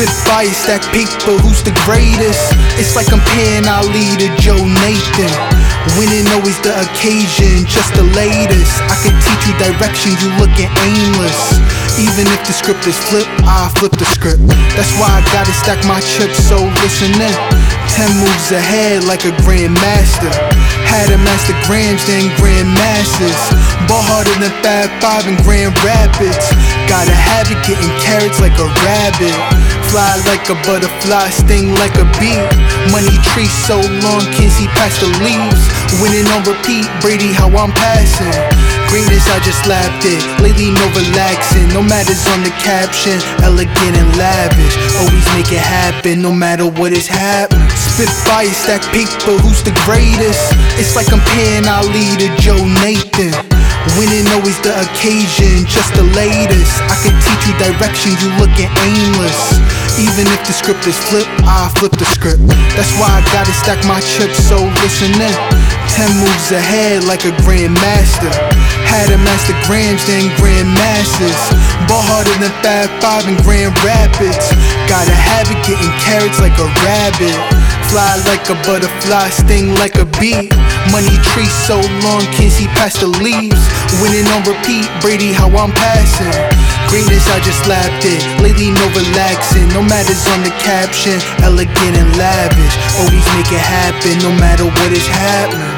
Spit fire, stack paper, who's the greatest? It's like comparing Ali to Joe Nathan. Winning always the occasion, just the latest. I can teach you direction, you looking aimless. Even if the script is flipped, I flip the script. That's why I gotta stack my chips, so listen in. 10 moves ahead like a grandmaster. Had to master grams, then grand masses. Ball harder than Fab 5 in Grand Rapids. Gotta have it, getting carrots like a rabbit. Fly like a butterfly, sting like a bee. Money tree so long, can't see past the leaves. Winning on repeat, Brady how I'm passing. Greatness, I just lapped it. Lately, no relaxing. No matters on the caption. Elegant and lavish. Always make it happen, no matter what is happening. Spit fire, stack paper, who's the greatest? It's like comparing Ali to Joe Nathan. Winning always the occasion, just the latest. I can teach you direction, you looking aimless. Even if the script is flipped, I flip the script. That's why I gotta stack my chips, so listen in. 10 moves ahead like a grandmaster. Had to master grams, then grand masses. Ball harder than Fab 5 in Grand Rapids. Gotta have it, getting carrots like a rabbit. Fly like a butterfly, sting like a bee. Money tree so long, can't see past the leaves. Winning on repeat, Brady how I'm passing. Greatness, I just lapped it. Lately, no relaxing. No matters on the caption. Elegant and lavish. Always make it happen, no matter what is happening.